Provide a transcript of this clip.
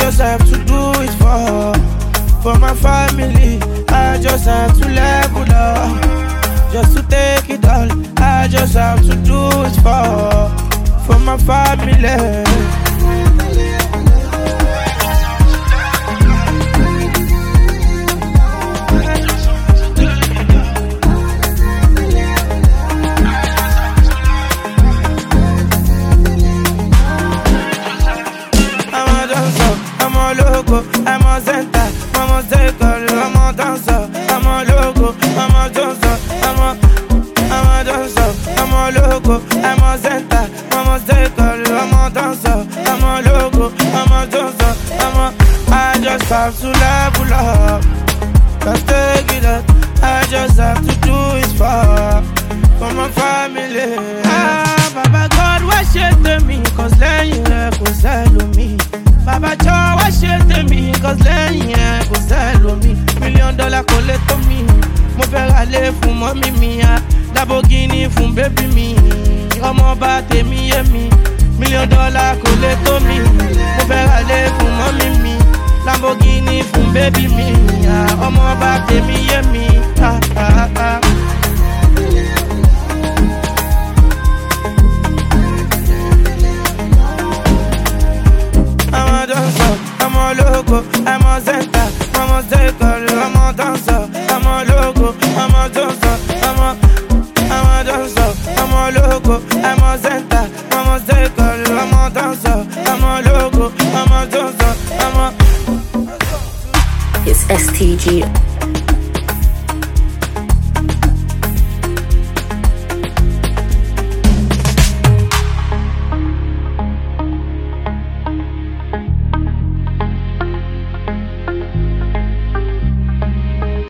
just have to do it for my family. I just have to level up, just to take it all. I just have to do it for my family. I'm a center, I'm a circle, I'm a dancer, I'm a logo, I'm a dancer, I'm a dancer, I'm a logo, I'm a center, I'm a circle, I'm a dancer, I'm a logo, I'm a dancer, I just have to level up, just take it up, I just have to do it for my family. Ah, Baba God, what shit to me, cause lẹ́yìn rẹ̀ kò sẹ́lòmí. Baba Joe, wá ṣe tèmi, cause lẹ́yìn ẹ̀ kò sẹ́lòmí. $1 million kò lè tó mi, mo fẹ́ ra lé fún mọ́mí mi, Lamborghini fún bébí mi, ọmọ bá tèmi yé mi. $1 million kò lè tó mi, mo fẹ́ ra lé fún mọ́mí mi, Lamborghini fún bébí mi, ọmọ bá tèmi yé mi. I'm a logo, I'm a center, I'm a circle, I'm a dancer, I'm a logo, I'm a dancer, I'm a dancer, I'm a logo, I'm a center, I'm a circle, I'm a dancer, I'm a logo, I'm a dancer, It's STG.